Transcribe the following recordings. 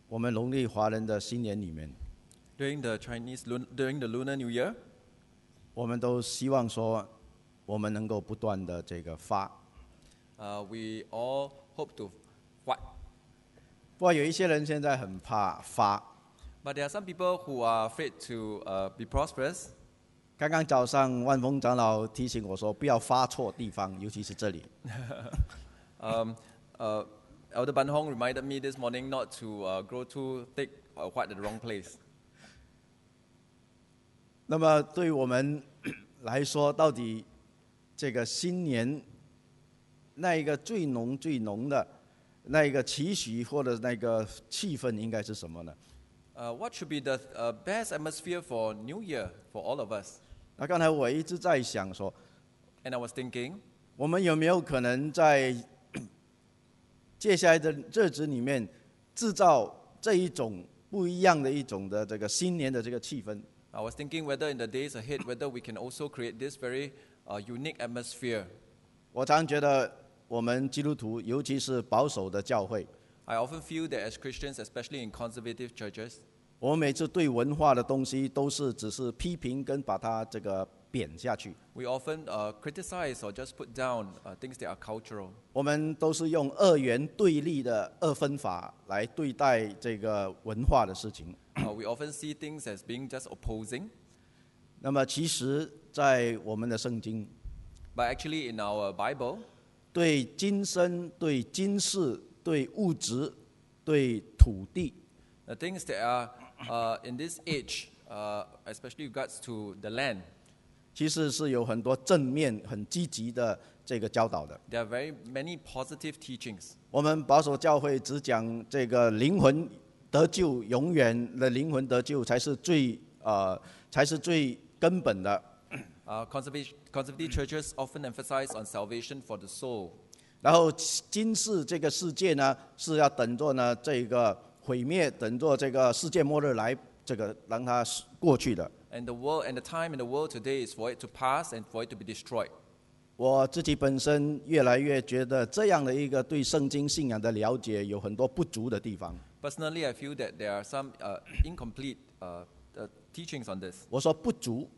我们农历华人的新年里面， During the Lunar New Year, 我们都希望说，我们能够不断的这个发。 we all hope to fight. 不过有一些人现在很怕发。 But there are some people who are afraid to be prosperous. 刚刚早上万峰长老提醒我说，不要发错地方，尤其是这里。 Elder Ban Hong reminded me this morning not to grow too thick or white at the wrong place. 那么对我们来说，到底这个新年那一个最浓的那一个期许或者那个气氛应该是什么呢？ What should be the best atmosphere for New Year for all of us? 那刚才我一直在想说， And I was thinking, 我们有没有可能在接下来的日子里面制造这一种不一样的一种的这个新年的这个气氛？ I was thinking whether in the days ahead, whether we can also create this very unique atmosphere. 我常觉得我们基督徒，尤其是保守的教会， I often feel that as Christians, especially in conservative churches, 我们每次对文化的东西都是只是批评跟把它这个贬下去。 we often criticize or just put down things that are cultural. 我们都是用二元对立的二分法来对待这个文化的事情。 We often see things as being just opposing. 那么其实，在我们的圣经， But actually in our Bible, 对今生、对今世、对物质、对土地， the things that are in this age, especially regards to the land, 其实是有很多正面、很积极的这个教导的。 there are very many positive teachings. 我们保守教会只讲这个灵魂得救，永远的灵魂得救才是最根本的。 Conservative churches often emphasize on salvation for the soul. 然后今世这个世界呢，是要等着呢这个毁灭，等着这个世界末日来这个让它过去的。 And the world and the time in the world today is for it to pass and for it to be destroyed. 我自己本身越来越觉得这样的一个对圣经信仰的了解有很多不足的地方。 Personally, I feel that there are some incomplete teachings on this. 我说不足，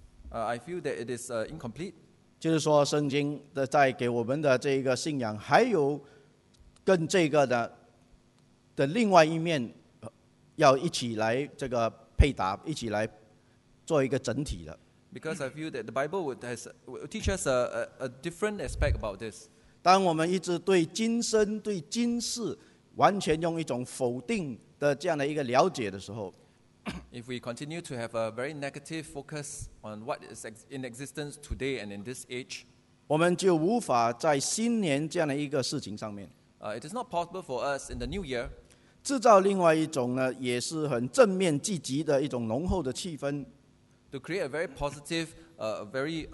I feel that it is incomplete. 就是说圣经的在给我们的这个信仰，还有跟这个的另外一面，要一起来这个配搭，一起来做一个整体的。 Because I feel that the Bible would teach us a different aspect about this. 当我们一直对今生、对今世完全用一种否定的这样的一个了解的时候， If we continue to have a very negative focus on what is in existence today and in this age, 我们就无法在新年这样的一个事情上面 it is not possible for us in the new year 制造另外一种呢，也是很正面积极的一种浓厚的气氛， to create a very positive, very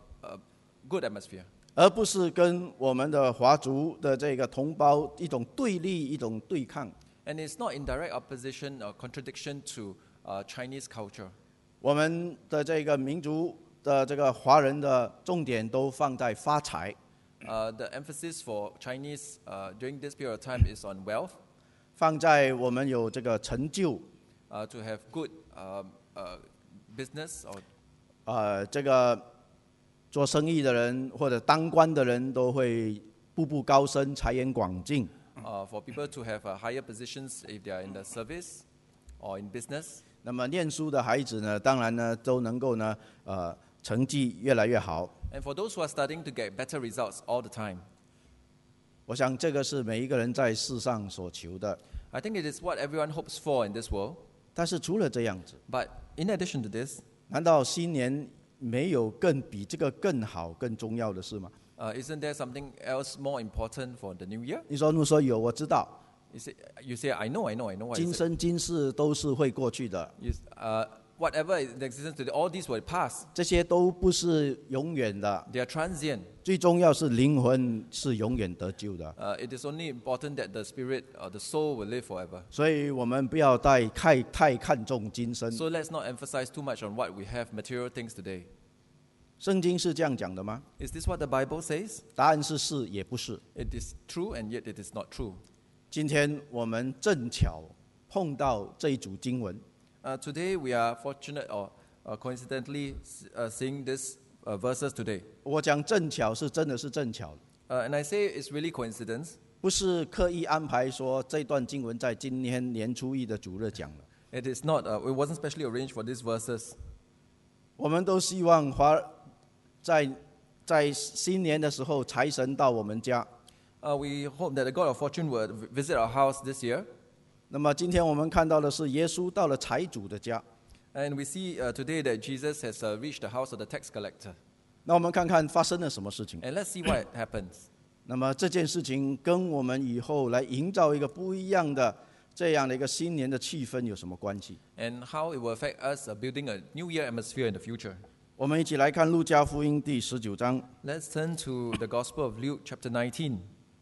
good atmosphere. 而不是跟我们的华族的这个同胞一种对立、一种对抗。 And it's not in direct opposition or contradiction to Chinese culture. 我们的这个民族的这个华人的重点都放在发财， The emphasis for Chinese during this period of time is on wealth, 放在我们有这个成就， to have good business, or 这个做生意的人或者当官的人都会步步高升、财源广进。 for people to have higher positions if they are in the service or in business. 那么念书的孩子呢，当然呢都能够呢，成绩越来越好。 And for those who are studying to get better results all the time. 我想这个是每一个人在世上所求的。 I think it is what everyone hopes for in this world. 但是除了这样子， But in addition to this, 难道新年没有比这个更好、更重要的事吗？ isn't there something else more important for the new year? 你说有，我知道， You say, I know what 今 is it. 生今世都是会过去的， Whatever is in existence today, all these will pass. 这些都不是永远的。 They are transient. 最重要是灵魂是永远得救的。 It is only important that the spirit, the soul will live forever. 所以我们不要太看重今生。 So let's not emphasize too much on what we have, material things today. 圣经是这样讲的吗？ Is this what the Bible says? 答案是也不是。 It is true and yet it is not true. 今天我们正巧碰到这一组经文。 Today we are fortunate or coincidentally seeing these verses today. 我讲正巧是真的是正巧， And I say it's really coincidence. 不是刻意安排说这段经文在今天年初一的主日讲了。 It is not. It wasn't specially arranged for these verses. 我们都希望在新年的时候，财神到我们家。 We hope that the God of fortune will visit our house this year. 那么今天我们看到的是耶稣到了财主的家。 And we see today that Jesus has reached the house of the tax collector. 那我们看看发生了什么事情。 And let's see what happens. 那么这件事情跟我们以后来营造一个不一样的这样的一个新年的气氛有什么关系？ And how it will affect us building a New Year atmosphere in the future. 我们一起来看路加福音第19章 Let's turn to the Gospel of Luke chapter 19,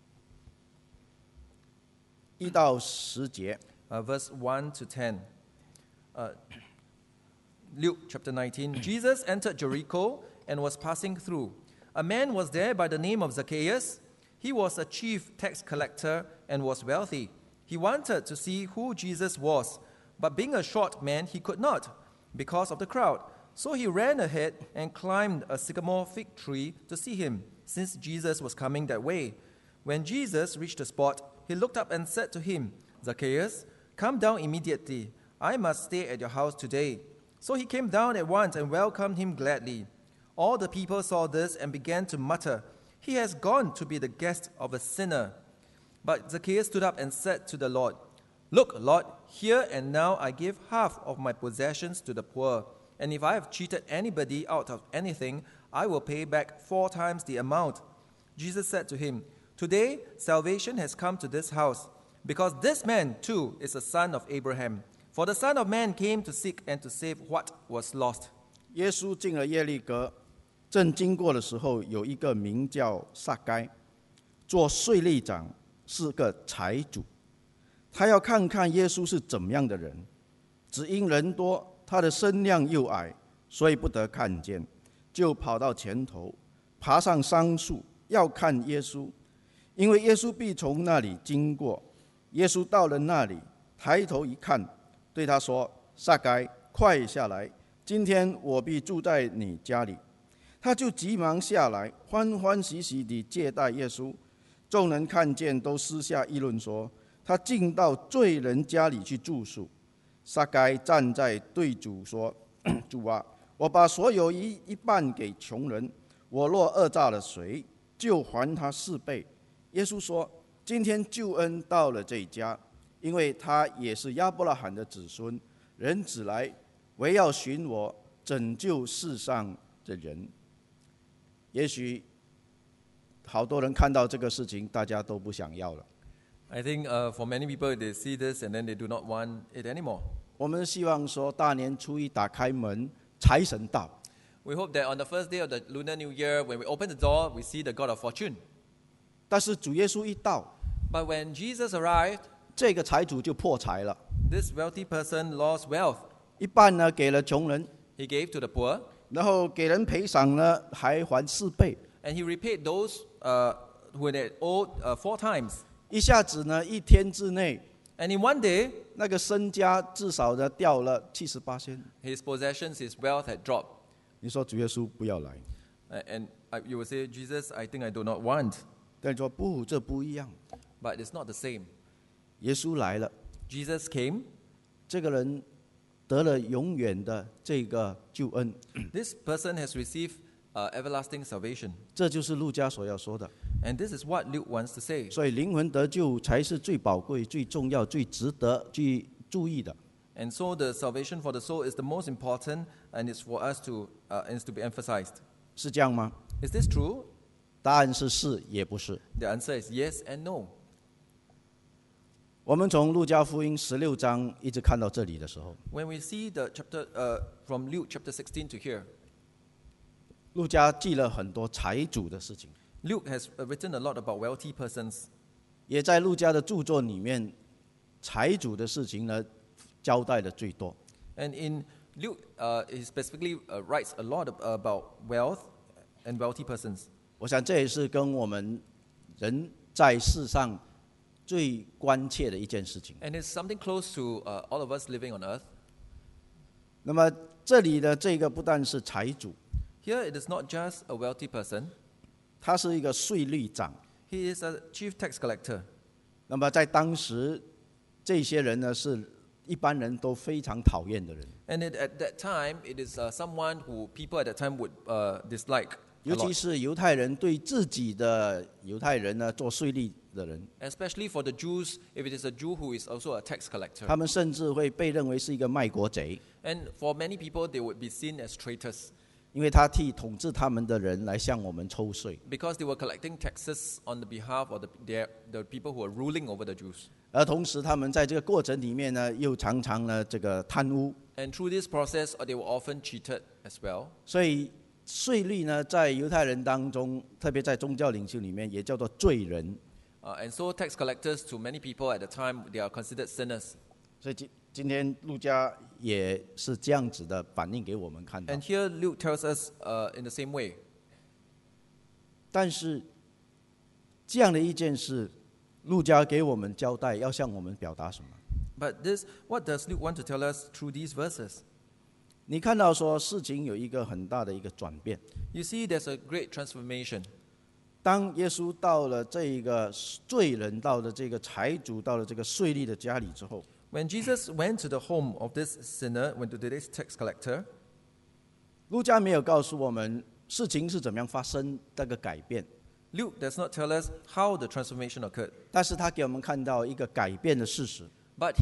1到10节。 verse 1 to 10. Luke chapter 19. Jesus entered Jericho and was passing through. A man was there by the name of Zacchaeus. He was a chief tax collector and was wealthy. He wanted to see who Jesus was, but being a short man, he could not because of the crowd. So he ran ahead and climbed a sycamore fig tree to see him, since Jesus was coming that way. When Jesus reached the spot, he looked up and said to him, Zacchaeus, come down immediately. I must stay at your house today. So he came down at once and welcomed him gladly. All the people saw this and began to mutter, he has gone to be the guest of a sinner. But Zacchaeus stood up and said to the Lord, Look, Lord, here and now I give half of my possessions to the poor. And if I have cheated anybody out of anything, I will pay back 4 times the amount. Jesus said to him, Today salvation has come to this house, because this man too is a son of Abraham. For the Son of Man came to seek and to save what was lost. 耶稣进了耶利哥，正经过的时候，有一个名叫撒该，做税吏长，是个财主。他要看看耶稣是怎么样的人，只因人多，他的身量又矮，所以不得看见，就跑到前头，爬上桑树，要看耶稣，因为耶稣必从那里经过。耶稣到了那里，抬头一看，对他说：“撒该，快下来！今天我必住在你家里。”他就急忙下来，欢欢喜喜地接待耶稣。众人看见，都私下议论说：“他进到罪人家里去住宿。”撒该站在对主说：“主啊，我把所有一半给穷人，我若讹诈了谁，就还他4倍。”耶稣说：“今天救恩到了这一家，因为他也是亚伯拉罕的子孙。人子来，为要寻我，拯救世上的人。”也许好多人看到这个事情，大家都不想要了。 I think for many people, they see this and then they do not want it anymore. 我们希望说，大年初一打开门，财神到。 We hope that on the first day of the Lunar New Year, when we open the door, we see the God of fortune. 但是主耶稣一到， But when Jesus arrived, 这个财主就破财了， this wealthy person lost wealth. 一半呢给了穷人， He gave to the poor, 然后给人赔偿呢还还4倍， and he repaid those who had owed 4 times. 一下子呢1天之内， And in one day, 那个身家至少呢掉了78%。 his possessions, his wealth had dropped. 你说主耶稣不要来， And you will say, Jesus, I think I do not want. 但你说不，这不一样。 But it's not the same. 耶稣来了， Jesus came. 这个人得了永远的这个救恩， This person has received everlasting salvation. 这就是路加所要说的。 And this is what Luke wants to say. 所以灵魂得救才是最宝贵、最重要、最值得去注意的。 And so the salvation for the soul is the most important, and it's for us to, is to be emphasized. 是这样吗？ Is this true? 答案是是，也不是。 The answer is yes and no. 我们从路加福音16章一直看到这里的时候， When we see the chapter from Luke chapter 16 to here, 路加记了很多财主的事情， Luke has written a lot about wealthy persons. 也在路加的著作里面，财主的事情呢交代的最多。 And in Luke, he specifically writes a lot about wealth and wealthy persons. 我想这也是跟我们人在世上最关切的一件事情。 And it's something close to all of us living on earth. 那么这里的这个不但是财主， Here it is not just a wealthy person. 他是一个税吏长。 He is a chief tax collector. 那么在当时，这些人呢是一般人都非常讨厌的人， And at that time, it is someone who people at that time would dislike. 尤其是犹太人对自己的犹太人呢做税吏的人， Especially for the Jews, if it is a Jew who is also a tax collector. 他们甚至会被认为是一个卖国贼， And for many people, they would be seen as traitors 因为他替统治他们的人来向我们抽税， because they were collecting taxes on the behalf of the people who are ruling over the Jews. 而同时他们在这个过程里面呢，又常常呢这个贪污， And through this process, they were often cheated as well. 所以税吏呢在犹太人当中，特别在宗教领袖里面也叫做罪人。 And so tax collectors, to many people at the time, they are considered sinners. 所以今天路加也是这样子的反映给我们看到。 And here Luke tells us in the same way. 但是这样的一件事，路加给我们交代，要向我们表达什么？ But what does Luke want to tell us through these verses? 你看到说事情有一个很大的一个转变。 You see, there's a great transformation. 当耶稣到了这一个罪人，到了这个财主，到了这个税吏的家里之后， When Jesus went to the home of this sinner, went to this tax collector, 路加没有告诉我们事情是怎么样发生这个改变， Luke does not tell us how the transformation occurred. 但是他给我们看到一个改变的事实， But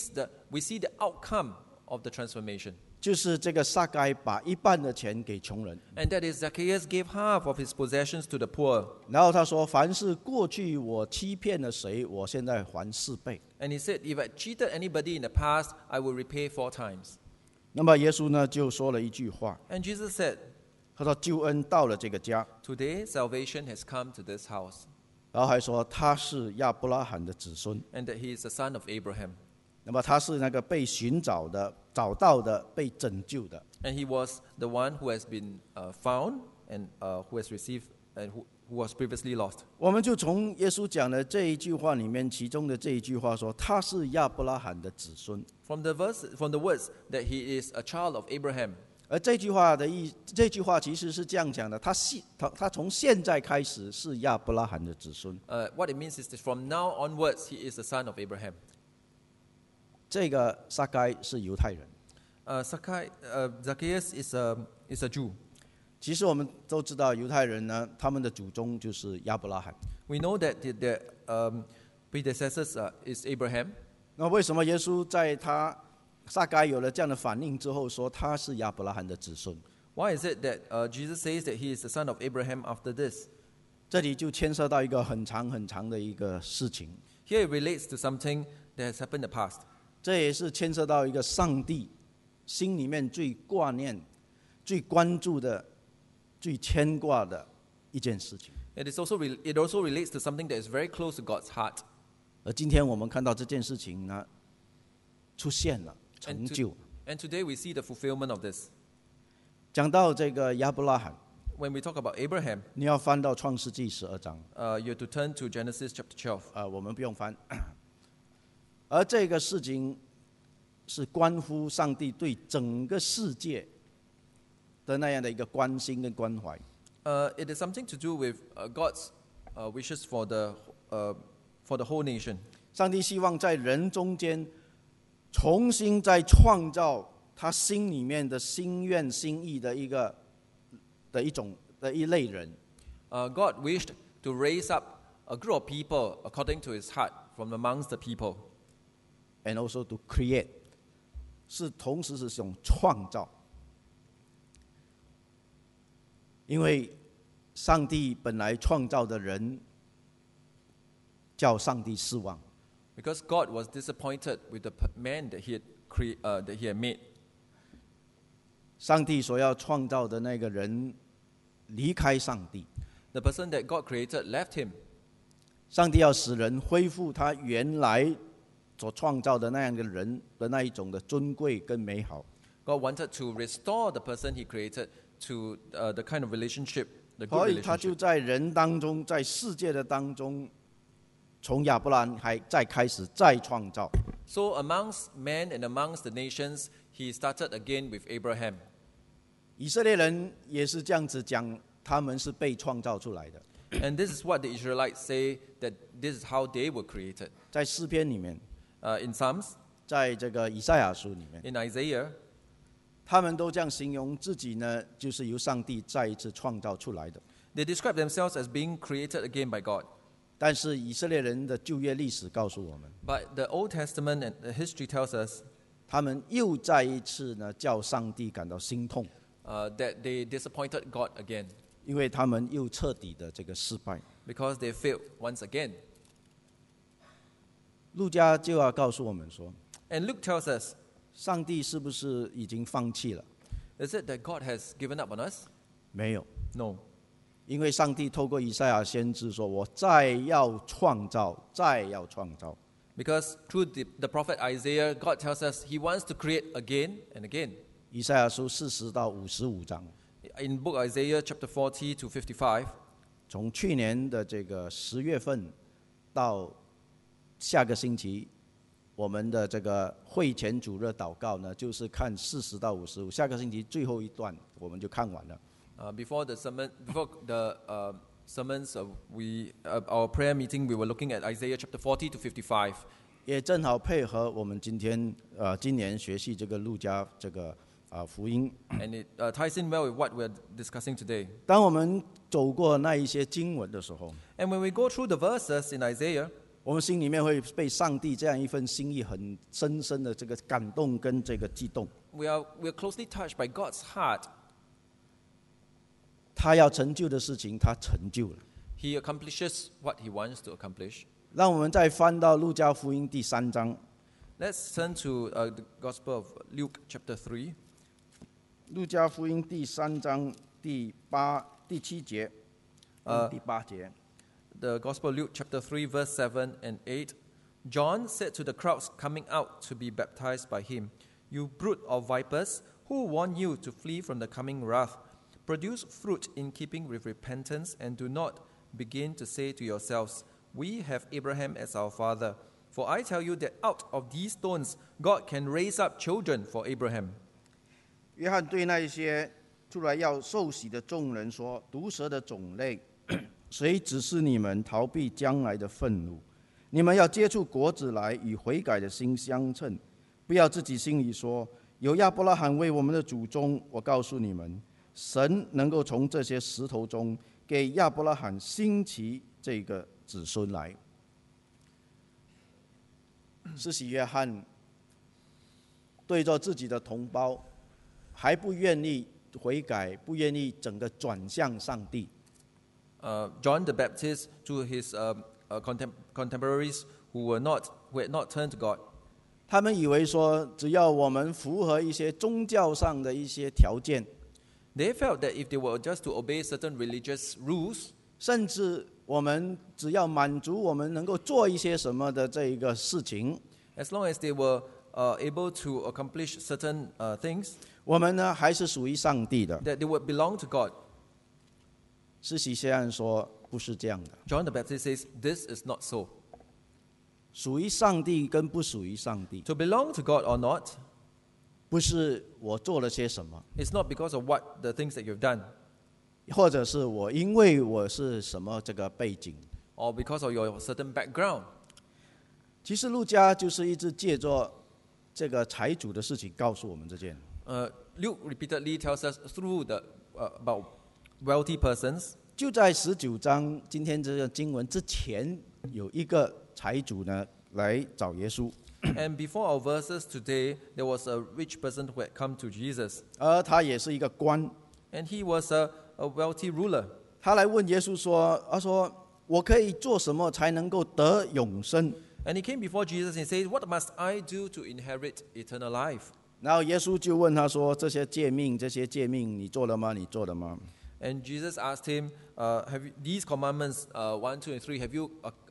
we see the outcome of the transformation. 就是这个撒该把一半的钱给穷人， And that is Zacchaeus gave half of his possessions to the poor. 然后他说：“凡是过去我欺骗了谁，我现在还4倍。” And he said, if I cheated anybody in the past, I will repay 4 times. 那么耶稣呢就说了一句话， And Jesus said, 他说：“救恩到了这个家。” today salvation has come to this house, 然后还说他是亚伯拉罕的子孙， and that he is the son of Abraham. 那么他是那个被寻找的、找到的、被拯救的。 And he was the one who has been found and who has received and who was previously lost. 我们就从耶稣讲的这一句话里面，其中的这一句话说他是亚伯拉罕的子孙， From the words that he is a child of Abraham. 而这句话其实是这样讲的：他从现在开始是亚伯拉罕的子孙。 What it means is that from now onwards, he is the son of Abraham. 这个撒该是犹太人， Zacchaeus is a Jew. 其实我们都知道犹太人呢，他们的祖宗就是亚伯拉罕。 We know that their predecessors is Abraham. 那为什么耶稣在他撒该有了这样的反应之后，说他是亚伯拉罕的子孙？ Why is it that Jesus says that he is the son of Abraham after this? 这里就牵涉到一个很长很长的一个事情， Here it relates to something that has happened in the past. 这也是牵涉到一个上帝心里面最挂念、最关注的、最牵挂的一件事情。 It also relates to something that is very close to God's heart. 而今天我们看到这件事情呢，出现了成就。 And today we see the fulfillment of this. 讲到这个亚伯拉罕， When we talk about Abraham, 你要翻到创世纪12章， you have to turn to Genesis chapter 12. 我们不用翻。而这个事情是关乎上帝对整个世界的那样的一个关心跟关怀。 It is something to do with God's wishes for the whole nation. 上帝希望在人中间重新再创造他心里面的心愿心意的一类人。 God wished to raise up a group of people according to his heart from amongst the people. And also to create， 同时是一种创造，因为上帝本来创造的人，叫上帝失望， Because God was disappointed with the man that he had made. 上帝所要创造的那个人离开上帝， The person that God created left him. 上帝要使人恢复他原来所创造的那样的人的那一种的尊贵跟美好。 God wanted to restore the person he created to the kind of relationship, the 所 good 以他就 relationship. 在人当中，在世界的当中， 从亚伯兰还再开始再创造。 So amongst men and amongst the nations, he started again with Abraham. 以色列人也是这样子讲，他们是被创造出来的。 And this is what the Israelites say, that this is how they were created. 在诗篇里面， In Psalms, 在这个以赛亚书里面， in Isaiah, 他们都这样形容自己呢，就是由上帝再一次创造出来的。 they describe themselves as being created again by God. 但是以色列人的旧约历史告诉我们， But the Old Testament and the history tells us 他们又再一次呢叫上帝感到心痛， that they disappointed God again 因为他们又彻底的这个失败。 because they failed once again. 路加就要告诉我们说， And Luke tells us, 上帝是不是已经放弃了？ is it that God has given up on us? 没有， No. 因为上帝透过以赛亚先知说：“我再要创造，再要创造。” Because through the prophet Isaiah, God tells us he wants to create again and again. 以赛亚书40到55章， In book Isaiah chapter 40 to 55, 从去年的这个10月份到下个星期，我们的这个会前主日祷告呢，就是看40到55。下个星期最后一段我们就看完了。 before the sermons, our prayer meeting, we were looking at Isaiah chapter 40 to 55. 也正好配合我们今年学习这个路加这个福音。 And it ties in well with what we're discussing today. 当我们走过那一些经文的时候， And when we go through the verses in Isaiah, 我们心里面会被上帝这样一份心意很深深的这个感动跟这个激动。 we're closely touched by God's heart. 他要成就的事情，他成就了。 He accomplishes what he wants to accomplish. 让我们再翻到路加福音第3章， Let's turn to the Gospel of Luke chapter 3. 路加福音第3章第7节，第8节。 The Gospel of Luke chapter 3 verse 7 and 8. John said to the crowds coming out to be baptized by him, "You brood of vipers, who warned you to flee from the coming wrath? Produce fruit in keeping with repentance, and do not begin to say to yourselves, 'We have Abraham as our father.' For I tell you that out of these stones God can raise up children for Abraham." 约翰对那一些出来要受洗的众人说：“毒蛇的种类，谁指示你们逃避将来的愤怒？你们要接触果子来，与悔改的心相称。不要自己心里说，有亚伯拉罕为我们的祖宗。我告诉你们，神能够从这些石头中给亚伯拉罕兴起这个子孙来。”施洗约翰对着自己的同胞，还不愿意悔改，不愿意整个转向上帝。 John the Baptist to his contemporaries who had not turned to God. 他们以为说，只要我们符合一些宗教上的一些条件， They felt that if they were just to obey certain religious rules, 甚至我们只要满足我们能够做一些什么的这一个事情， as long as they were able to accomplish certain things, 我们呢还是属于上帝的。 that they would belong to God. 施洗约翰说，不是这样的， John the Baptist says, this is not so. 属于上帝跟不属于上帝， To belong to God or not, 不是我做了些什么， it's not because of what the things that you've done, 或者是我因为我是什么这个背景。 or because of your certain background. 其实路加就是一直借着这个财主的事情告诉我们这件。 Luke repeatedly tells us through about wealthy persons. 就在19章今天这个经文之前，有一个财主呢来找耶稣， And before our verses today, there was a rich person who had come to Jesus. 而他也是一个官， And he was a wealthy ruler. 他来问耶稣说：“他说我可以做什么才能够得永生？” And he came before Jesus and said, "What must I do to inherit eternal life?" 然后耶稣就问他说：“这些诫命，你做了吗？你做了吗？” And Jesus asked him, "Have you, these commandments 1, 2, and 3? Have you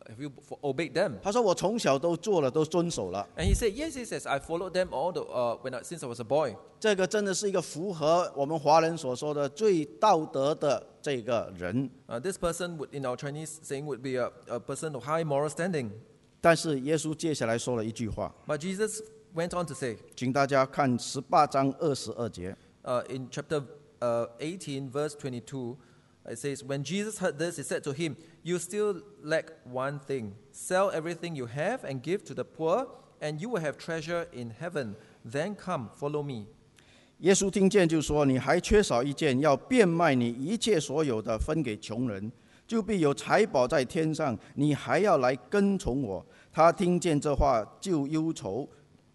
have you obeyed them? 他说我从小都做了，都遵守了。 And he said, yes, I followed them all since I was a boy. 这个真的是一个符合我们华人所说的最道德的这个人。 This person in our Chinese saying would be a person of high moral standing. 但是耶稣接下来说了一句话， But Jesus went on to say, 请大家看18章22节。 in chapter 18, verse 22, it says, When Jesus heard this, he said to him, You still lack one thing. Sell everything you have and give to the poor, and you will have treasure in heaven. Then come, follow me. 耶稣听见就说：“你还缺少一件，要变卖你一切所有的，分给穷人，就必有财宝在天上。你还要来跟从我。”他听见这话就忧愁。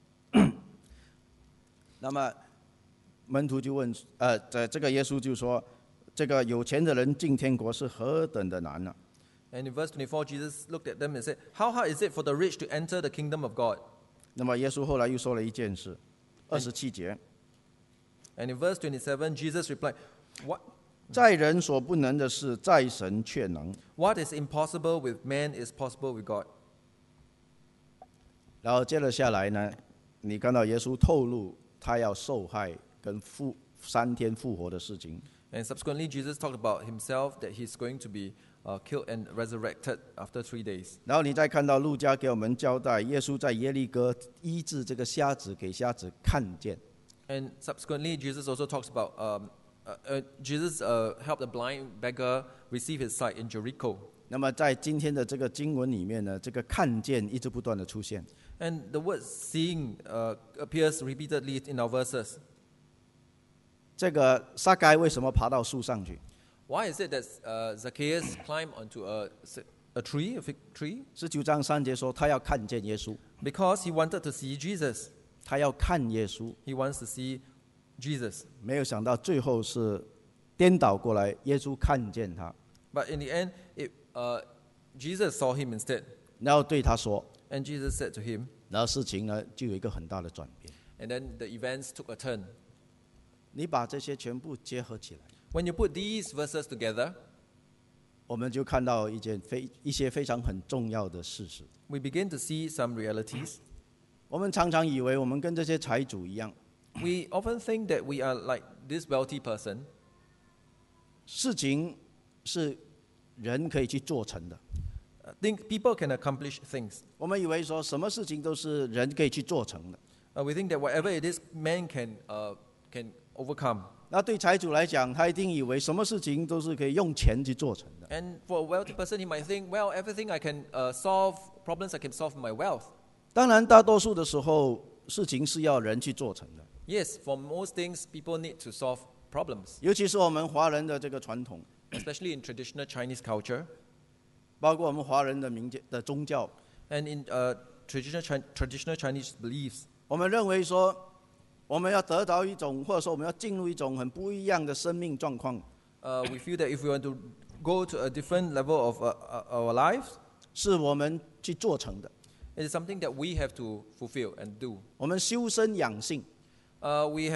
那么门徒就问：这个耶稣就说，这个有钱的人进天国是何等的难呢、 And in verse 24, Jesus looked at them and said, How hard is it for the rich to enter the kingdom of God? 那么耶稣后来又说了一件事，27节， And in verse 27, Jesus replied, 在人所不能的事，在神却能。 What is impossible with man is possible with God. 然后接着下来呢，你看到耶稣透露他要受害跟3天复活的事情。 And subsequently, Jesus talked about himself that he's going to be killed and resurrected after 3 days. 然后你再看到路加给我们交代，耶稣在耶利哥医治这个瞎子，给瞎子看见。 And subsequently, Jesus also talks about Jesus helped a blind beggar receive his sight in Jericho. 那么在今天的这个经文里面呢，这个看见一直不断的出现。 And the word seeing appears repeatedly in our verses. 这个撒该为什么爬到树上去？ Why is it that Zacchaeus climbed onto a tree, a fig tree? 19章3节说，他要看见耶稣， Because he wanted to see Jesus. 他要看耶稣。 He wants to see Jesus. 没有想到最后是颠倒过来，耶稣看见他， But in the end, Jesus saw him instead. 然后对他说， And Jesus said to him, 然后事情呢就有一个很大的转变。 and then the events took a turn. 你把这些全部结合起来， When you put these verses together, 我们就看到一些非常很重要的事实。 we begin to see some realities. 我们常常以为我们跟这些财主一样， We often think that we are like this wealthy person. 事情是人可以去做成的。 Think people can accomplish things. 我们以为说什么事情都是人可以去做成的。 We think that whatever it is, man can overcome. 那对财主来讲，他一定以为什么事情都是可以用钱去做成的。 And for a wealthy person, he might think, well, everything I can solve, problems I can solve with my wealth. 当然，大多数的时候，事情是要人去做成的。 Yes, for most things, people need to solve problems, 尤其是我们华人的这个传统， especially in traditional Chinese culture 包括我们华人的宗教， and in traditional Chinese beliefs. 我们认为说，我们要得到一种，或者说我们要进入一种很不一样的生命状况， We feel that if we want to go to a different level of our lives, 是我们去做成的。 it is something that we have to fulfill and do. 我们修身养性， We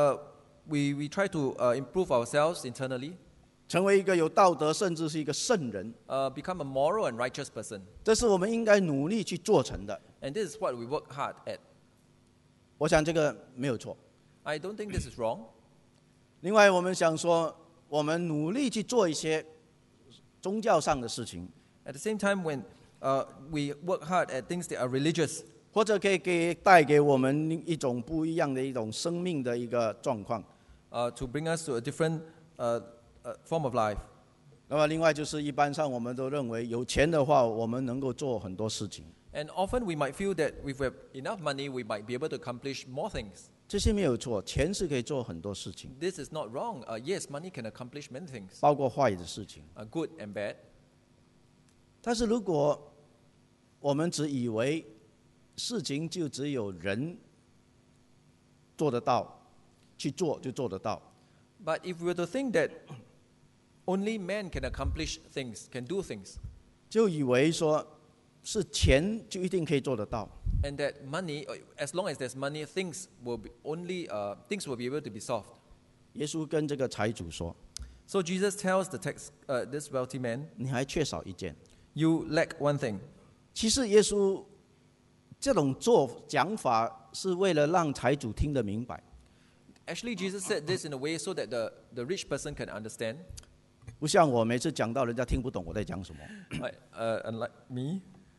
try to improve ourselves internally, 成为一个有道德，甚至是一个圣人， become a moral and righteous person. 这是我们应该努力去做成的。 And this is what we work hard at. 我想这个没有错。 I don't think this is wrong. 另外，我们想说，我们努力去做一些宗教上的事情， At the same time, when we work hard at things that are religious, 或者可以带给我们一种不一样的一种生命的一个状况。 to bring us to a different form of life. 那么，另外就是一般上我们都认为，有钱的话，我们能够做很多事情。 And often we might feel that if we have enough money, we might be able to accomplish more things. 这些没有错，钱是可以做很多事情， This is not wrong. Yes, money can accomplish many things, 包括坏的事情。 good and bad. 但是如果我们只以为事情就只有人做得到，去做就做得到， But if we were to think that only man can accomplish things, can do things, 就以为说是钱就一定可以做得到， and that money, as long as there's money, things will be able to be solved. 耶稣跟这个财主说 So Jesus tells this wealthy man, 你还缺少一件， You lack one thing. 其实耶稣这种讲法是为了让财主听得明白， Actually, Jesus said this in a way so that the rich person can understand. 不像我每次讲到人家听不懂我在讲什么。 Unlike me,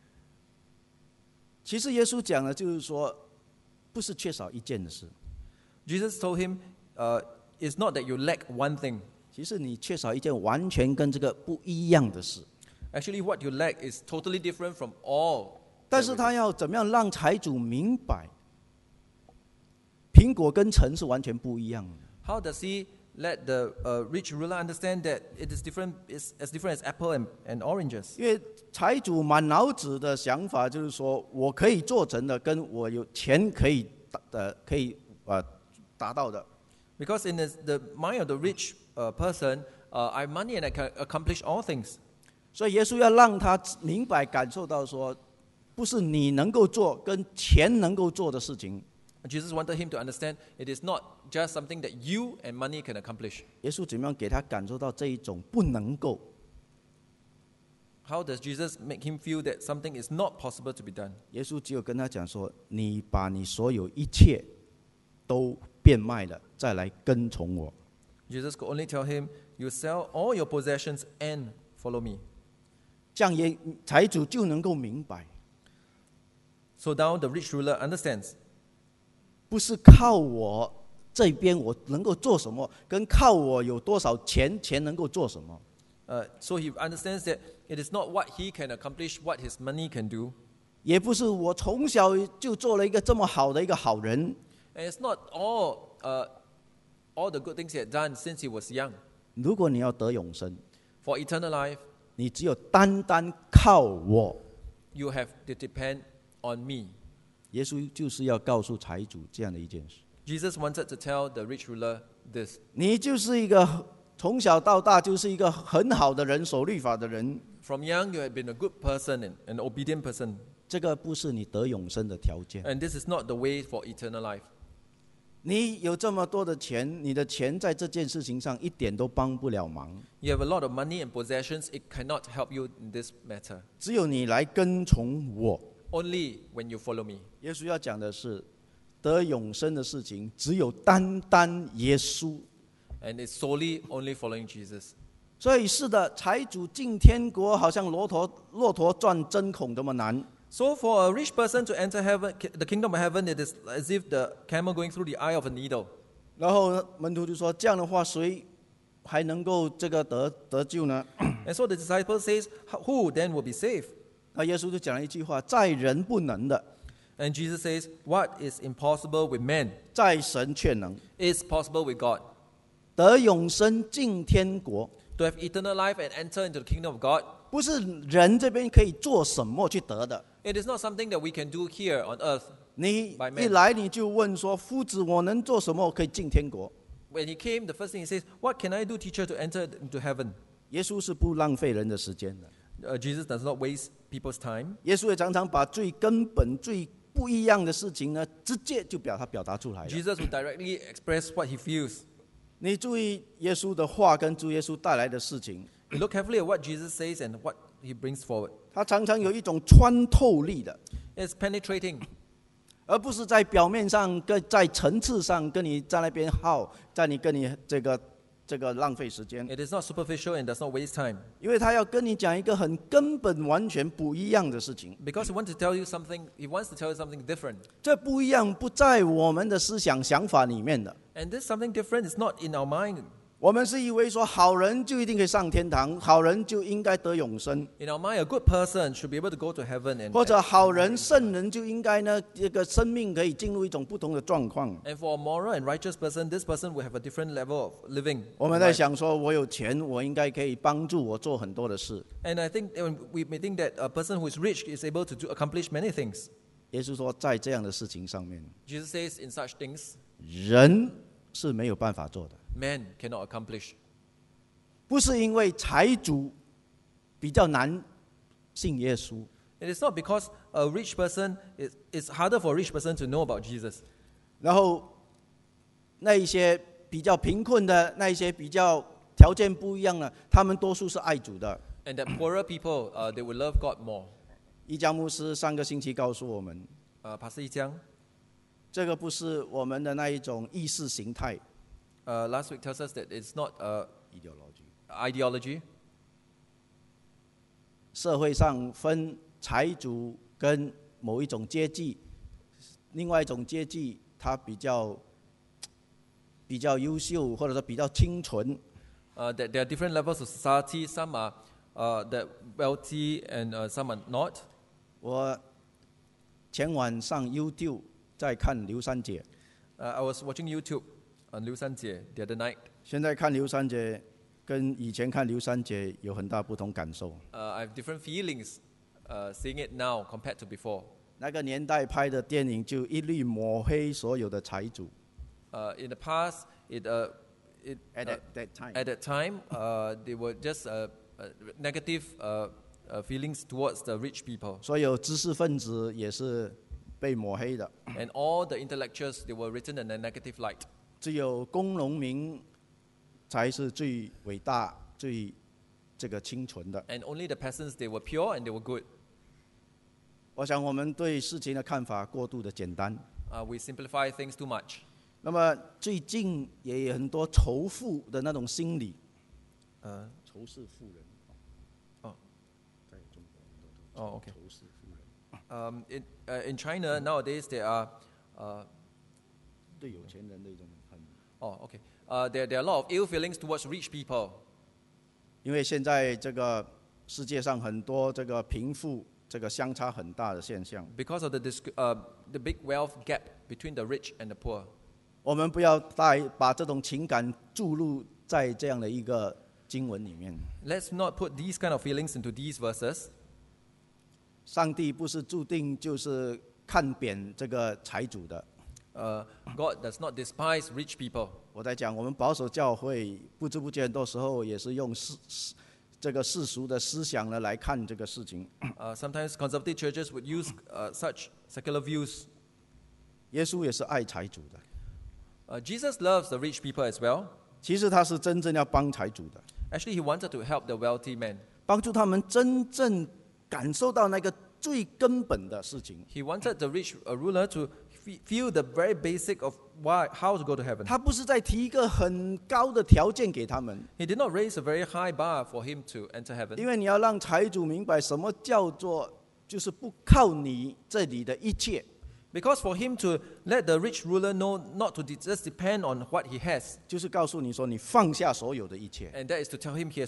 其实耶稣讲的就是说，不是缺少一件的事， Jesus told him, it's not that you lack one thing. 其实你缺少一件完全跟这个不一样的事。 Actually, what you lack is totally different from all. 但是他要怎么样让财主明白，苹果跟橙是完全不一样的。 How does he let the rich ruler understand that it is different, is as different as apple and oranges? 因为财主满脑子的想法就是说，我可以做成的，跟我有钱可以达到的。 Because in the mind of the rich person, I have money and I can accomplish all things. 所以耶稣要让他明白感受到说，不是你能够做跟钱能够做的事情。 Jesus wanted him to understand it is not just something that you and money can accomplish. 耶稣怎么样给他感受到这一种不能够？ How does Jesus make him feel that something is not possible to be done? 耶稣只有跟他讲说：“你把你所有一切都变卖了，再来跟从我。” Jesus could only tell him, you sell all your possessions and follow me. 这样财主就能够明白， So now the rich ruler understands. 不是靠我这边我能够做什么，跟靠我有多少钱能够做什么。 So he understands that it is not what he can accomplish, what his money can do. 也不是我从小就做了一个这么好的一个好人。 And it's not all the good things he had done since he was young. 如果你要得永生， For eternal life, 你只有单单靠我。 you have to depend on me. 耶稣就是要告诉财主这样的一件事： Jesus wanted to tell the rich ruler this. 你就是一个从小到大就是一个很好的人，守律法的人。 From young, you have been a good person and an obedient person. 这个不是你得永生的条件。 And this is not the way for eternal life. 你有这么多的钱，你的钱在这件事情上一点都帮不了忙。 You have a lot of money and possessions, it cannot help you in this matter. 只有你来跟从我。 Only when you follow me. 耶稣要讲的是，得永生的事情，只有单单耶稣。 And it's solely only following Jesus. 所以是的，财主进天国，好像骆驼转针孔那么难。 So for a rich person to enter heaven, the kingdom of heaven, it is as if the camel going through the eye of a needle. 然后呢，门徒就说：“这样的话，谁还能够这个得救呢 And so the disciple says, who then will be saved?？” 那耶稣就讲了一句话：“在人不能的， And Jesus says, what is impossible with man 在神却能。 is possible with God. 得永生进天国， To have eternal life and enter into the kingdom of God, 不是人这边可以做什么去得的。 it is not something that we can do here on earth. 你 By man. 一来你就问说：‘夫子，我能做什么可以进天国 When he came, the first thing he says, what can I do, teacher, to enter into heaven?？’ 耶稣是不浪费人的时间的。 Jesus does not waste people's time. 耶稣也常常把最根本、最不一样的事情呢，直接就表达出来了。 Jesus will directly express what he feels. 你注意耶稣的话跟主耶稣带来的事情， You look carefully at what Jesus says and what he brings forward. 他常常有一种穿透力的， It's penetrating. 而不是在表面上、在层次上跟你在那边耗，跟你这个浪费时间。 It is not superficial and does not waste time. 因为他要跟你讲一个很根本、完全不一样的事情。 Because he wants to tell you something different. 这不一样不在我们的思想想法里面的。 And this something different is not in our mind. 我们是以为说好人就一定可以上天堂，好人就应该得永生， In our mind, a good person should be able to go to heaven. And 或者好人、圣人就应该呢，这个生命可以进入一种不同的状况。 for a moral and righteous person, this person will have a different level of living. 我们在想说，我有钱，我应该可以帮助我做很多的事。 And I think we may think that a person who is rich is able to accomplish many things. 耶稣说，在这样的事情上面， Jesus says in such things, 人是没有办法做的。 man cannot accomplish. 不是因为财主比较难信耶稣， It is not because a rich person, it's harder for a rich person to know about Jesus. 然后那一些比较贫困的，那一些比较条件不一样的，他们多数是爱主的。 And that poorer people, they will love God more. 一江牧师上个星期告诉我们， Pastor Yi Jiang, 这个不是我们的那一种意识形态 last week tells us that it's not ideology。 ideology. 社会上分财主跟某一种阶级，另外一种阶级他比较优秀，或者说比较清纯。 That there are different levels of society. Some are that wealthy and some are not. 我前晚上 YouTube 在看刘三姐， I was watching YouTube on Liu Sanjie the other night. 现在看刘三姐跟以前看刘三姐有很大不同感受。 I have different feelings seeing it now compared to before. 那个年代拍的电影就一律抹黑所有的财主。 In the past, At that time， at that time, they were just negative feelings towards the rich people. 所有知识分子也是被抹黑的， And all the intellectuals, they were written in a negative light. 只有工农民才是最伟大、最这个清纯的。 And only the peasants, they were pure and they were good. 我想我们对事情的看法过度的简单。 We simplify things too much. 那么最近也有很多仇富的那种心理，仇视富人。在中国都 Oh, okay. 仇视富人， In China, nowadays, there are... 对有钱人的一种很。 okay. There are a lot of ill feelings towards rich people. 因为现在这个世界上很多这个贫富这个相差很大的现象， Because of the big wealth gap between the rich and the poor. 我们不要把这种情感注入在这样的一个经文里面。 Let's not put these kind of feelings into these verses. 上帝不是注定就是看扁这个财主的。 God does not despise rich people. 我在讲，我们保守教会不知不觉很多时候也是用这个世俗的思想呢来看这个事情。 Sometimes conservative churches would use such secular views. 耶稣也是爱财主的， Jesus loves the rich people as well. 其实他是真正要帮财主的， Actually, he wanted to help the wealthy men. 帮助他们真正感受到那个最根本的事情。 He wanted the rich ruler to feel the very basic of how to go to heaven. 他不是在提一个很高的条件给他们， He did not raise a very high bar for him to enter heaven. 因为你要让财主明白什么叫做就是不靠你这里的一切。 Because for him to let the rich ruler know not to just depend on what he has, 就是告诉你说，你放下所有的一切。 and that is to tell him he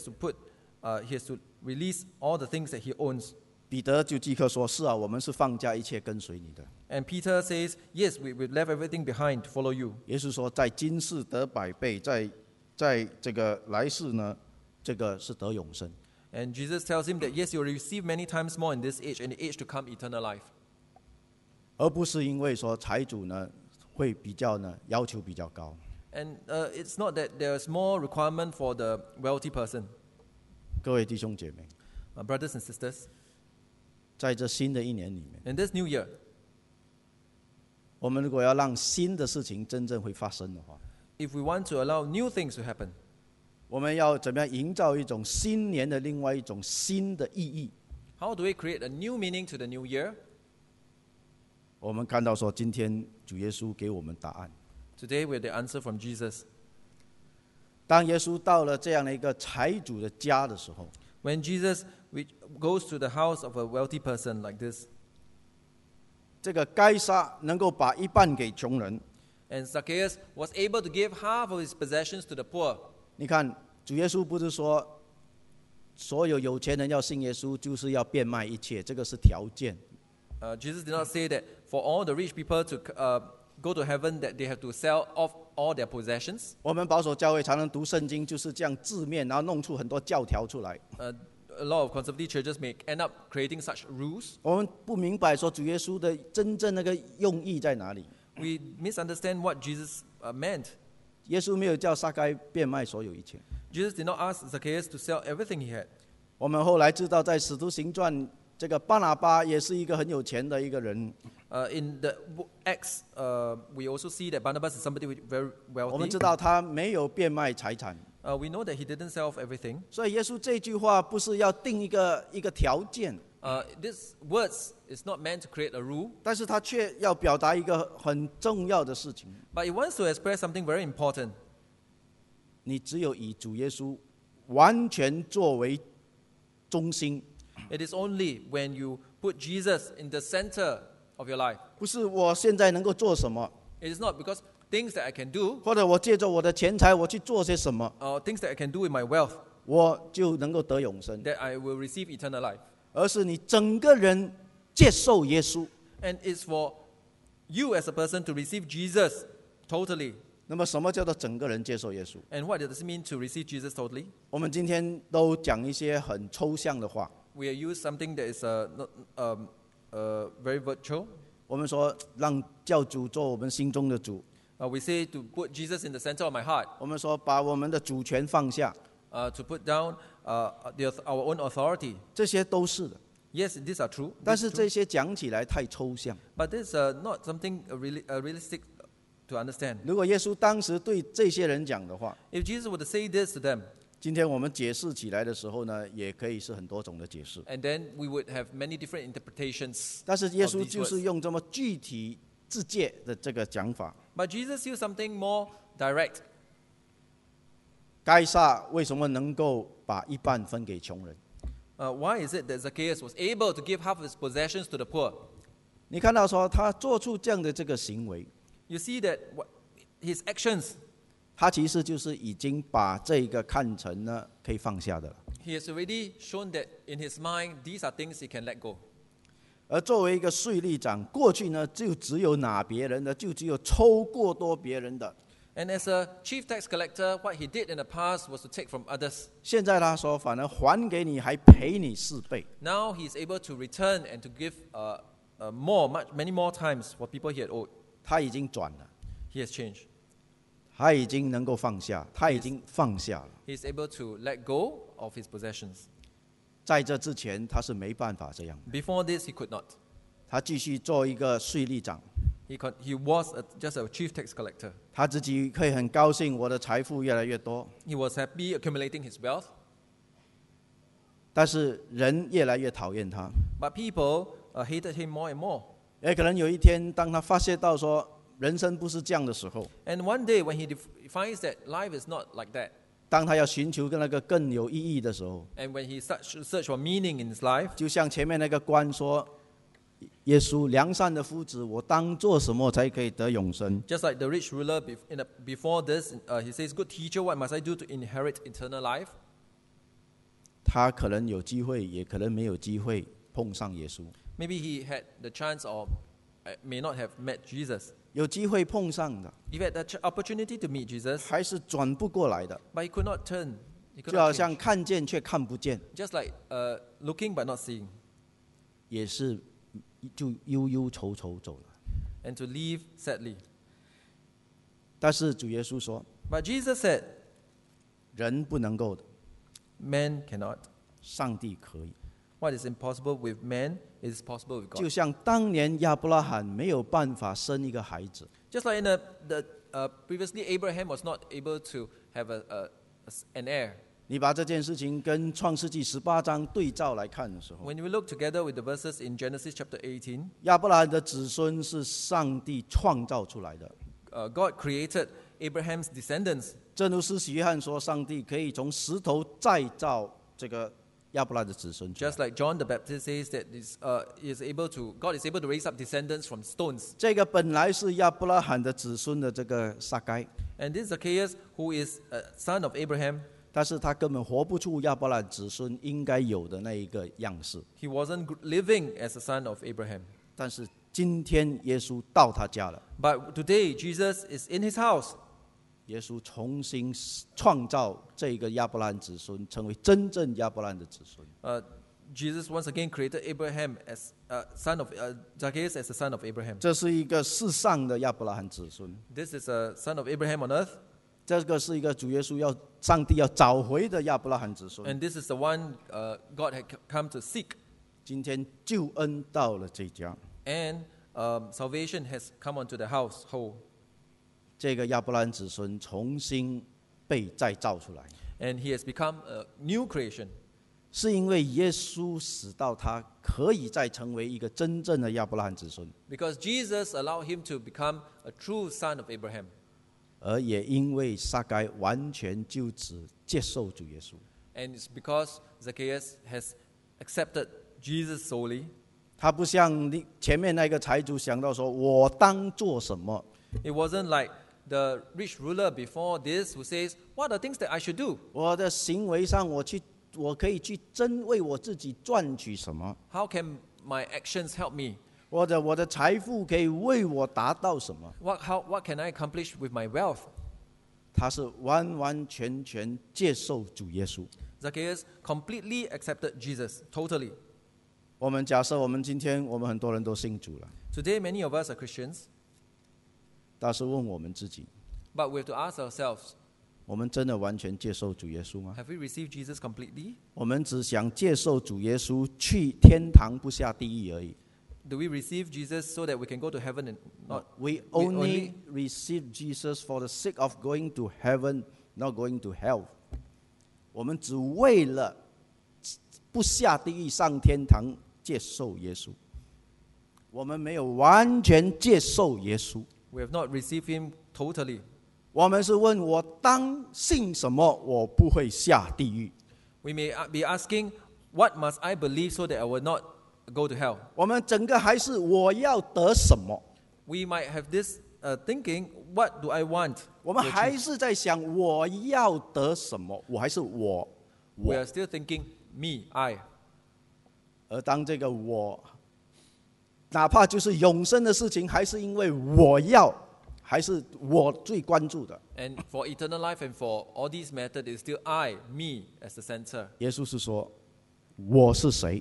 has to release all the things that he owns. 彼得就即刻说：“是啊，我们是放下一切跟随你的。 And Peter says, yes, we left everything behind to follow you. ” 耶稣说：“在今世得百倍，在这个来世呢，这个是得永生。 And Jesus tells him that, yes, you will receive many times more in this age, and the age to come, eternal life. 而不是因为说财主呢会比较呢要求比较高。 And it's not that there's more requirement for the wealthy person. 各位弟兄姐妹， Brothers and sisters, 在这新的一年里面， in this new year, 我们如果要让新的事情真正会发生的话， if we want to allow new things to happen, 我们要怎么样营造一种新年的另外一种新的意义？ how do we create a new meaning to the new year? 我们看到说，今天主耶稣给我们答案。 Today, we have the answer from Jesus. 当耶稣到了这样的一个财主的家的时候， When Jesus goes to the house of a wealthy person like this, 这个该撒能够把一半给穷人。 and Zacchaeus was able to give half of his possessions to the poor. 你看，主耶稣不是说所有有钱人要信耶稣就是要变卖一切，这个是条件。 Jesus did not say that for all the rich people to go to heaven that they have to sell off all their possessions. 我们保守教会常常读圣经，就是这样字面，然後弄出很多教条出来。 A lot of conservative churches may end up creating such rules. 我们不明白说主耶稣的真正那个用意在哪里。 We misunderstand what Jesus meant. 耶稣没有叫撒该变卖所有一切。 Jesus did not ask Zacchaeus to sell everything he had. 我们后来知道，在使徒行传，这个巴拿巴也是一个很有钱的一个人。 In the Acts, we also see that Barnabas is somebody very 我们 wealthy. 知道他没有变卖财产， We know that he didn't sell off everything. 所以耶稣这句话不是要定一个条件， This words is not meant to create a rule, 但是他却要表达一个很重要的事情： but it wants to express something very important. 你只有以主耶稣完全作为中心， It is only when you put Jesus in the center of your life. 不是我现在能够做什么， It is not because things that I can do 或者我借着我的钱财我去做些什么， or things that I can do with my wealth 我就能够得永生， that I will receive eternal life. 而是你整个人接受耶稣。 And it's for you as a person to receive Jesus totally. 那么什么叫做整个人接受耶稣？ And what does it mean to receive Jesus totally? 我们今天都讲一些很抽象的话， We use something that is not, very virtual. 我们说让教主做我们心中的主， We say to put Jesus in the center of my heart, 我们说把我们的主权放下， to put down our own authority. 这些都是的。 Yes, these are true. 但 These 是 are true. 这些讲起来太抽象。 But this is not something realistic to understand. 如果耶稣当时对这些人讲的话， If Jesus were to say this to them, 今天我们解释起来的时候呢，也可以是很多种的解释。 and then we would have many different interpretations. 但是耶 of 稣 these 就是 words. 用这么具体自界的这个讲法。 But Jesus used something more direct. 该撒为什么能够把一半分给穷人？ Why is it that Zacchaeus was able to give half of his possessions to the poor? 你看到说他做出这样的这个行为， You see that his actions, 他其实就是已经把这个看成呢可以放下的了。 he has already shown that in his mind, these are things he can let go. 而作为一个税吏长，过去呢就只有拿别人的，就只有抽过多别人的。 And as a chief tax collector, what he did in the past was to take from others. 现在他说，反而还给你，还赔你4倍。 Now he is able to return and to give many more times what people he had owed. 他已经转了， He has changed. 他已经能够放下，他已经放下了。 He is able to let go of his possessions. 在这之前，他是没办法这样， Before this, he could not. 他继续做一个税吏长， He was just a chief tax collector. 他自己可以很高兴，我的财富越来越多。 He was happy accumulating his wealth. 但是人越来越讨厌他， But people hated him more and more. 也可能有一天，当他发现到说人生不是这样的时候， And one day when he finds that life is not like that, 当他要寻求那个更有意义的时候， and when he search for meaning in his life, 就像前面那个官说：“耶稣良善的夫子，我当做什么才可以得永生？” just like the rich ruler before this, he says, "Good teacher, what must I do to inherit eternal life?" 他可能有机会，也可能没有机会碰上耶稣。 Maybe he had the chance or may not have met Jesus. 有机会碰上的， He had the opportunity to meet Jesus, 还是转不过来的， but he could not turn. He could 就好 not 像 change. 看见却看不见， Just like looking but not seeing, 也是就忧忧愁愁走了。 and to leave sadly. 但是主耶稣说， But Jesus said, 人不能够的， "Man cannot. 上帝可以。 What is impossible with man is possible with 就 God." 像当年亚伯拉罕没有办法生一个孩子， Just like previously, Abraham was not able to have an heir. 你把这件事情跟创世纪18章对照来看的时候， When we look together with the verses in Genesis chapter 18, 亚伯拉罕的子孙是上帝创造出来的。 God created Abraham's descendants. 正如施洗约翰说，上帝可以从石头再造这个亚伯拉罕的子孙出来。 Just like John the Baptist says that God is able to raise up descendants from stones. 这个本来是亚伯拉罕的子孙的这个撒该， And this Zacchaeus, who is a son of Abraham, 但是他根本活不出亚伯拉罕子孙应该有的那一个样式。 he wasn't living as a son of Abraham. 但是今天耶稣到他家了， But today, Jesus is in his house. 耶稣重新创造这个亚伯拉罕子孙，成为真正亚伯拉罕的子孙。 Jesus once again created Abraham as son of Zacchaeus as the son of Abraham. 这是一个世上的亚伯拉罕子孙， This is a son of Abraham on earth, 这个是一个主耶稣上帝要找回的亚伯拉罕子孙。 and this is the one God had come to seek. 今天救恩到了这家， And salvation has come onto the household. 这个亚伯拉罕子孙重新被再造出来， and he has become a new creation. 是因为耶稣使到他可以再成为一个真正的亚伯拉罕子孙， Because Jesus allowed him to become a true son of Abraham. 而也因为撒该完全就只接受主耶稣。 And it's because Zacchaeus has accepted Jesus solely. 他不像前面那个财主想到说我当做什么， It wasn't like the rich ruler before this who says, what are things that I should do? 我的行为上我可以去真为我自己赚取什么， How can my actions help me? 或者我的财富可以为我达到什么。 What can I accomplish with my wealth? 他是完完全全接受主耶稣。 Zacchaeus completely accepted Jesus, totally. 我们假设今天我们很多人都信主了， Today, many of us are Christians, 但是问我们自己， but we have to ask ourselves, 我们真的完全接受主耶稣吗？ have we received Jesus completely? 我们只想接受主耶稣去天堂不下地狱而已。 Do we receive Jesus so that we can go to heaven and not? We only receive Jesus for the sake of going to heaven, not going to hell. 我们只为了不下地狱上天堂接受耶稣，我们没有完全接受耶稣。 We have not received him totally. 我们是问我当信什么，我不会下地狱。 We may be asking, what must I believe so that I will not go to hell? 我们整个还是我要得什么？ We might have this thinking, what do I want? 我们还是在想我要得什么？我还是我。 We are still thinking, me, I. 而当这个我，哪怕就是永生的事情，还是因为我要，还是我最关注的。 And for eternal life and for all these matters, it's still I, me, as the center. 耶稣是说，我是谁？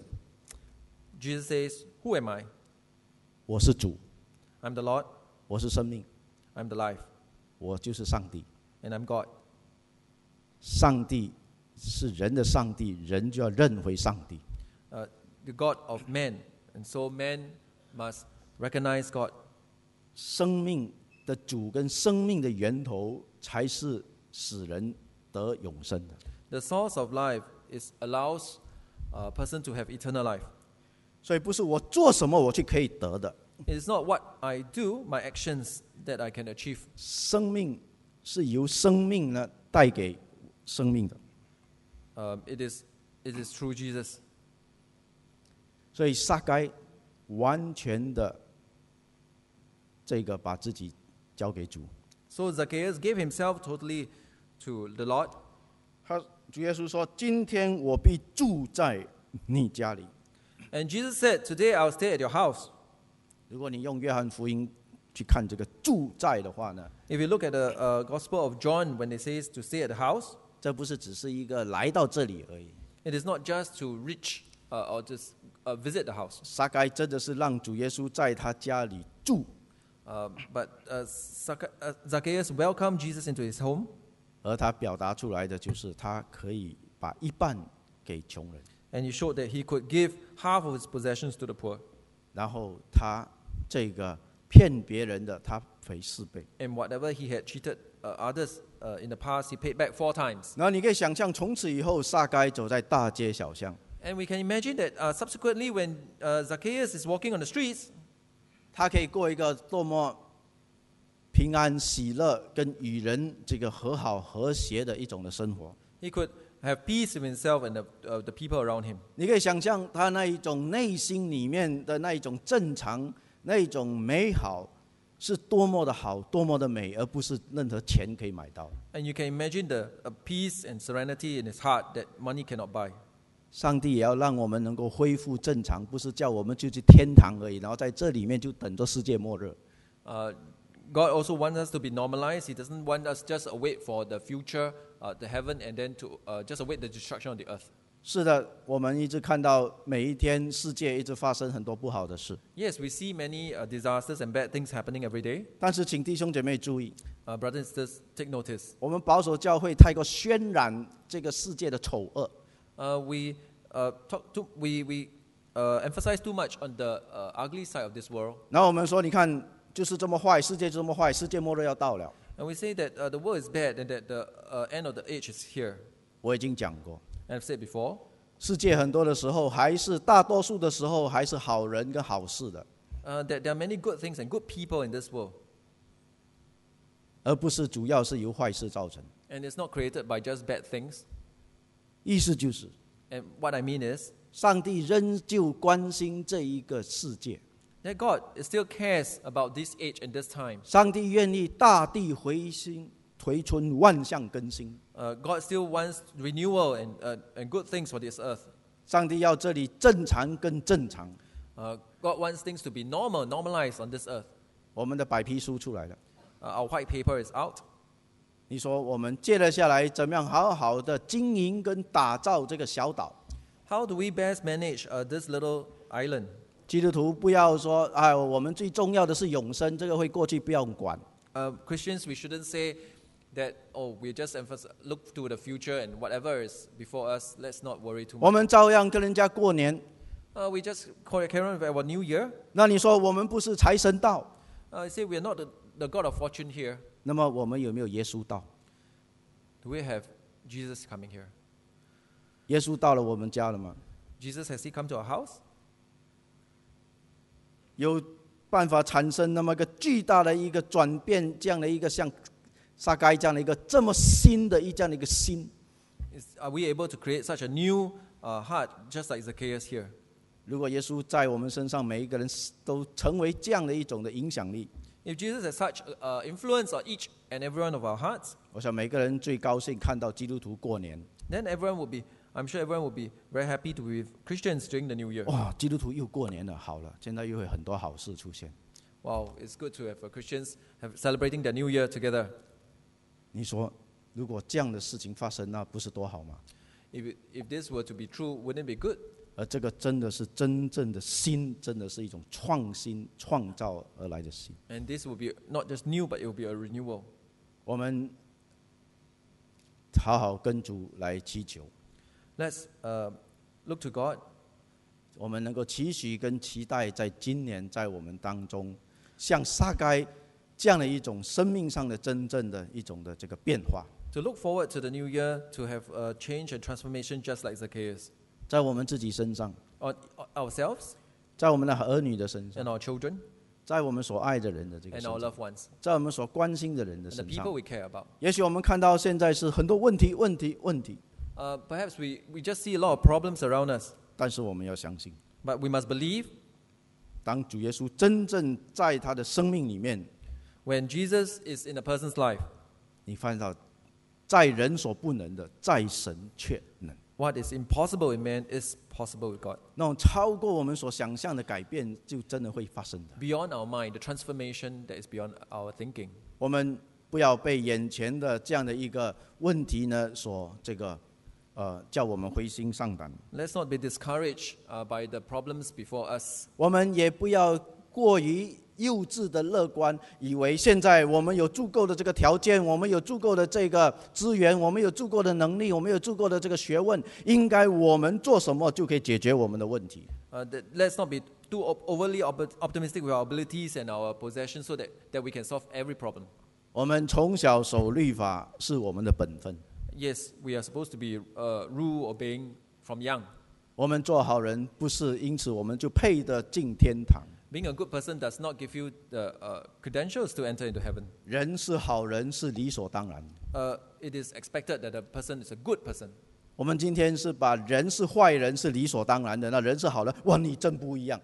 Jesus says, who am I? 我是主， I'm the Lord, 我是生命， I'm the life, 我就是上帝。 and I'm God. 上帝是人的上帝，人就要认回上帝。 The God of man. And so man must recognize God. 生命的主跟生命的源头，才是使人得永生的。 The source of life allows a person to have eternal life. 所以不是我做什么我就可以得的。 It is not what I do, my actions, that I can achieve. 生命是由生命呢带给生命的。 It is through Jesus. 所以撒该完全的这个把自己交给主。 So Zacchaeus gave himself totally to the Lord. 主耶稣说：“今天我必住在你家里。” And Jesus said, today I'll stay at your house. 如果你用约翰福音去看这个住在的话呢， If you look at the Gospel of John, when it says to stay at the house, 这不是只是一个来到这里而已。 it is not just to reach or just visit the house. 撒该真的是让主耶稣在他家里住， But Zacchaeus welcomed Jesus into his home. 而他表达出来的就是他可以把一半给穷人， And he showed that he could give half of his possessions to the poor. 然后他这个骗别人的他赔4倍。 And whatever he had cheated others in the past, he paid back 4 times. 然后你可以想象，从此以后撒该走在大街小巷， And we can imagine that subsequently when Zacchaeus is walking on the streets, 他可以过一个多么平安喜乐跟与人这个和好和谐的一种的生活。 he could have peace with himself and the people around him. 你可以想象他那一种内心里面的那一种正常、那一种美好，是多么的好、多么的美，而不是任何钱可以买到。 And you can imagine the peace and serenity in his heart that money cannot buy. 上帝也要让我们能够恢复正常，不是叫我们就去天堂而已，然后在这里面就等着世界末日。 God also wants us to be normalized. He doesn't want us just await for the future, the heaven, and then to just await the destruction of the earth. 是的，我们一直看到每一天世界一直发生很多不好的事， Yes, we see many disasters and bad things happening every day. 但是请弟兄姐妹注意， Brothers and sisters, take notice. 我们保守教会太过渲染这个世界的丑恶， We emphasize too much on the ugly side of this world. 然后我们说，你看就是这么坏，世界就这么坏，世界末日要到了。 And we say that the world is bad and that the end of the age is here. 我已经讲过， And I've said before, 世界很多的时候，大多数的时候还是好人跟好事的， that there are many good things and good people in this world. 而不是主要是由坏事造成。 And it's not created by just bad things. 意思就是， And what I mean is 上帝仍旧关心这一个世界， that God still cares about this age and this time. 上帝愿意大地回春，万象更新。 God still wants renewal and good things for this earth. 上帝要这里正常跟正常。 God wants things to be normalized on this earth. 我们的白皮书出来了， Our white paper is out. 你说我们接了下来，怎么样好好的经营跟打造这个小岛？ How do we best manage this little island? 基督徒不要说，我们最重要的是永生，这个会过去，不用管。 Christians, we shouldn't say that, we just look to the future and whatever is before us, let's not worry too 我 much. 们照样跟人家过年。 We just carry on with our new year. 那你说我们不是财神到？ Say we are not the God of fortune here. 那么我们有没有耶稣到？ Do we have Jesus coming here? 耶稣到了我们家了吗？ Jesus, has he come to our house? 有办法产生那么个巨大的一个转变，这样的一个像撒该这样的一个这么新的这样的一个心？ Are we able to create such a new heart, just like Zacchaeus here? 如果耶稣在我们身上，每一个人都成为这样的一种的影响力， If Jesus has such influence on each and every one of our hearts, 我想每个人最高兴看到基督徒过年。 then I'm sure everyone will be very happy to be with Christians during the new year. 哇，基督徒又过年了，好了，现在又会很多好事出现。 Wow, it's good to have Christians celebrating their new year together. 你说，如果这样的事情发生，那不是多好吗？ If this were to be true, wouldn't it be good? 而这个真的是真正的新，真的是一种创新、创造而来的新。 And this will be not just new, but it will be a renewal. 我们好好跟主来祈求， Let's look to God. 我们能够期许跟期待，在今年在我们当中，像撒该这样的一种生命上的真正的一种的这个变化， To look forward to the new year, to have a change and transformation just like Zacchaeus. 在我们自己身上， On ourselves 在我们的儿女的身 and 上， our children 在我们所爱的人的这个 and 身 our 上， loved ones 在我们所关心的人的 and the 身上 people。we care about. 也许我们看到现在是很多问题， Perhaps we just see a lot of problems around us, 但是我们要相信， but we must believe 当主耶稣真正在他的生命里面， when Jesus is in a person's life, 你发现到，在人所不能的，在神却能。 what is impossible in man is possible with God. 那种超过我们所想象的改变，就真的会发生的。 Beyond our mind, the transformation that is beyond our thinking. 我们不要被眼前的这样的一个问题呢，所叫我们灰心丧胆。 Let's not be discouraged by the problems before us. 我们也不要过于幼稚的乐观，以为现在我们有足够的这个条件，我们有足够的这个资源，我们有足够的能力，我们有足够的这个学问，应该我们做什么就可以解决我们的问题。 Let's not be too overly optimistic with our abilities and our possessions so that we can solve every problem. 我们从小守律法是我们的本分， Yes, we are supposed to be rule obeying from young. 我们做好人不是因此我们就配得进天堂。 Being a good person does not give you the credentials to enter into heaven. 人是好人是理所当然。 It is expected that a person is a good person. 我们今天是把人是坏人是理所当然的，那人是好人，哇，你真不一样。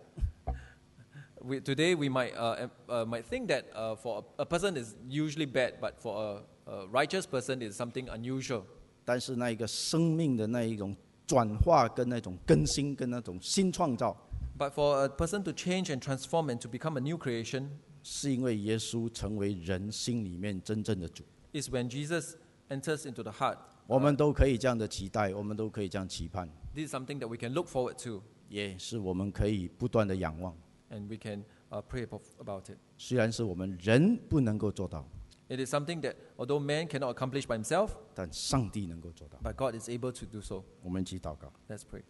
Today we might think that for a person is usually bad, but for a righteous person is something unusual. 但是那一个生命的那一种转化跟那种更新跟那种新创造， But for a person to change and transform and to become a new creation 是因为耶稣成为人心里面真正的主。 is when Jesus enters into the heart. 我们都可以这样的期待，我们都可以这样期盼， This is something that we can look forward to 也是我们可以不断的仰望。 and we can pray about it. 虽然是我们人不能够做到， It is something that although man cannot accomplish by himself, 但上帝能够做到。 but God is able to do so. 我们一起祷告， Let's pray.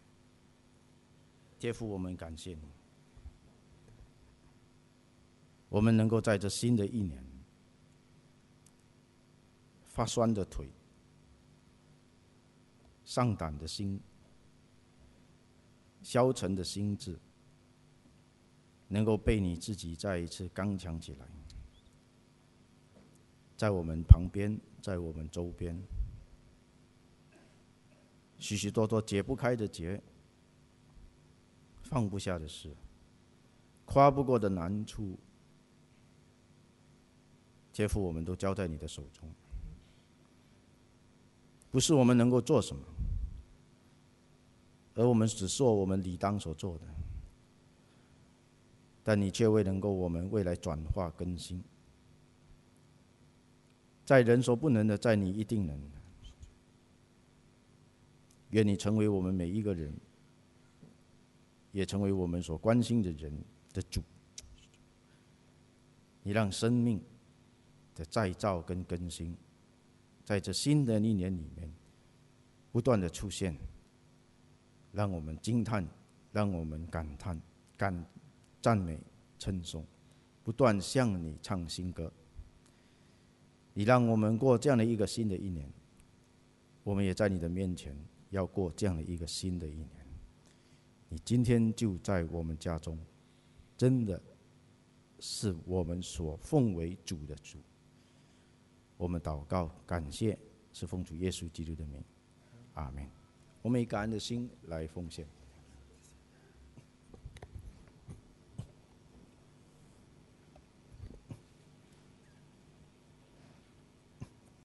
天父，我们感谢你， 我们能够在这新的一年，发酸的腿、上胆的心、消沉的心智，能够被你自己再一次刚强起来，在我们旁边，在我们周边，许许多多解不开的结，放不下的事，跨不过的难处，天父，我们都交在你的手中。不是我们能够做什么，而我们只做我们理当所做的，但你却未能够我们未来转化更新。在人所不能的，在你一定能。愿你成为我们每一个人，也成为我们所关心的人的主。你让生命的再造跟更新，在这新的一年里面不断的出现，让我们惊叹，让我们感叹、赞美、称颂，不断向你唱新歌。你让我们过这样的一个新的一年，我们也在你的面前要过这样的一个新的一年。你今天就在我们家中，真的是我们所奉为主的主。我们祷告感谢，是奉主耶稣基督的名，阿们。我们以感恩的心来奉献。